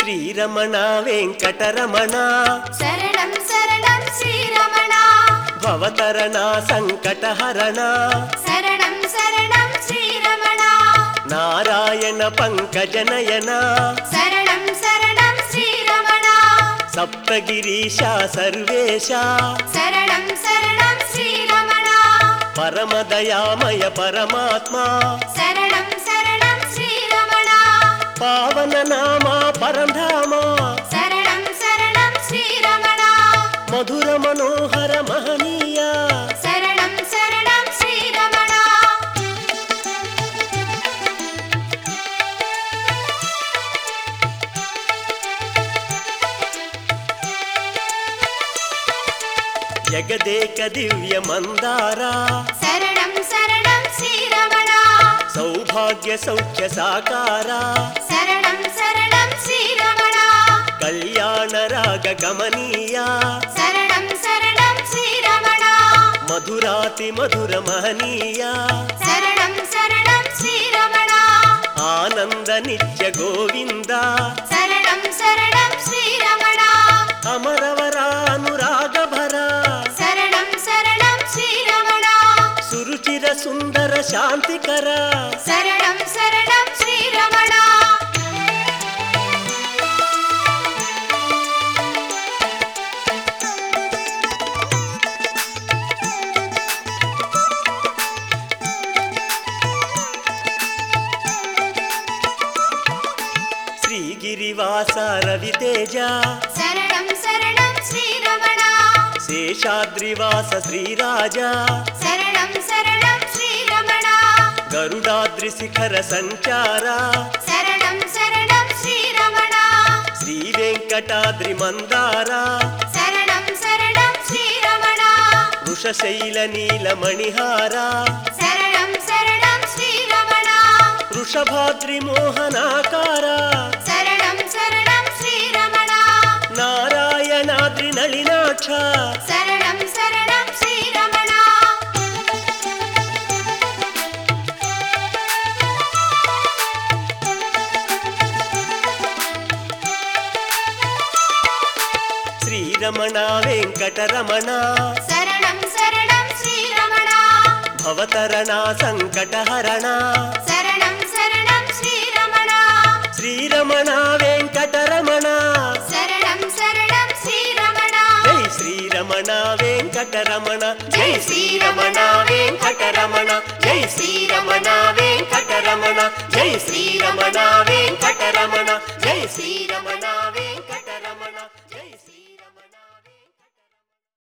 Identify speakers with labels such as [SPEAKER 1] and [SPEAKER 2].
[SPEAKER 1] శ్రీరమణ వెంకటరమణ
[SPEAKER 2] శరణం శరణం శ్రీరమణ
[SPEAKER 1] భవతరణ సంకటహరణ
[SPEAKER 2] శరణం శరణం శ్రీరమణ
[SPEAKER 1] నారాయణ పంకజనయన
[SPEAKER 2] శరణం శరణం శ్రీరమణ
[SPEAKER 1] సప్తగిరీశ సర్వేశ
[SPEAKER 2] శరణం శరణం శ్రీరమణ
[SPEAKER 1] పరమదయామయ పరమాత్మ
[SPEAKER 2] శరణం శరణం శ్రీరమణ
[SPEAKER 1] పావన నామ పరంధామ
[SPEAKER 2] శరణం శరణం శ్రీరమణ
[SPEAKER 1] మధుర మనోహర మహనీయ
[SPEAKER 2] శరణం శరణం శ్రీరమణ
[SPEAKER 1] జగదేక దివ్య మందార
[SPEAKER 2] శరణం శరణం శ్రీరమణ
[SPEAKER 1] సౌభాగ్య సౌఖ్య సాకార
[SPEAKER 2] శరణం శరణం శ్రీరమణ
[SPEAKER 1] కళ్యాణ రాగ గమనీయ
[SPEAKER 2] శరణం శరణం శ్రీరమణ
[SPEAKER 1] మధురాతి మధుర మహనీయ
[SPEAKER 2] శరణం శరణం శ్రీరమణ
[SPEAKER 1] ఆనంద నిత్య గోవింద
[SPEAKER 2] శరణం శరణం శ్రీరమణ
[SPEAKER 1] అమరవరానురాగభర
[SPEAKER 2] శరణం శరణం శ్రీరమణ
[SPEAKER 1] సురుచిర సుందర శాంతికర
[SPEAKER 2] శరణం శరణం శ్రీరమణ
[SPEAKER 1] శ్రీగిరివాస రవితేజ
[SPEAKER 2] శరణం శరణం శ్రీరమణ
[SPEAKER 1] శేషాద్రివాస శ్రీరాజ
[SPEAKER 2] శరణం శరణం శ్రీరమణ
[SPEAKER 1] గరుడాద్రి శిఖర సంచార
[SPEAKER 2] శరణం శరణం శ్రీరమణ
[SPEAKER 1] శ్రీ వెంకటాద్రి మందార
[SPEAKER 2] శరణం శరణం శ్రీరమణ
[SPEAKER 1] వృషశైల నీలమణిహార
[SPEAKER 2] శరణం శరణం శ్రీరమణ
[SPEAKER 1] వృషభాద్రి మోహనాకార
[SPEAKER 2] శరణం శరణం శ్రీరమణ
[SPEAKER 1] నారాయణాద్రి నళినాక్ష
[SPEAKER 2] శరణం శరణం శ్రీరమణ
[SPEAKER 1] శ్రీరమణ వెంకటరమణ
[SPEAKER 2] శరణం శరణం శ్రీరమణ
[SPEAKER 1] భవతరణ సంకటహరణ
[SPEAKER 2] శరణం శరణం శ్రీరమణ
[SPEAKER 1] శ్రీరమణ వెంకటరమణ
[SPEAKER 2] శరణం శరణం శ్రీరమణ
[SPEAKER 1] జై శ్రీరమణ వెంకటరమణ జై శ్రీరమణ వెంకటరమణ జై శ్రీరమణ వెంకటరమణ జై శ్రీరమణ వెంకటరమణ జై శ్రీ